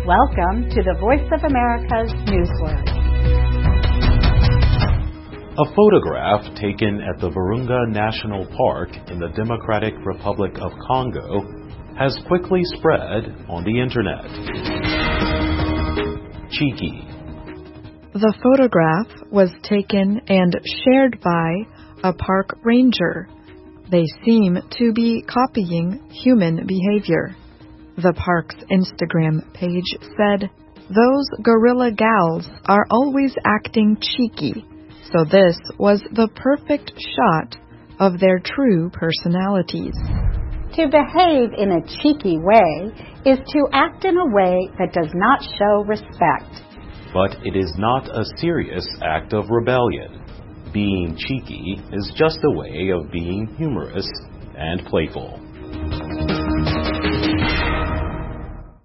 Welcome to the Voice of America's Newsword. A photograph taken at the Virunga National Park in the Democratic Republic of Congo has quickly spread on the internet. Cheeky. The photograph was taken and shared by a park ranger. They seem to be copying human behavior. The park's Instagram page said, "Those gorilla gals are always acting cheeky, so this was the perfect shot of their true personalities." To behave in a cheeky way is to act in a way that does not show respect. But it is not a serious act of rebellion. Being cheeky is just a way of being humorous and playful.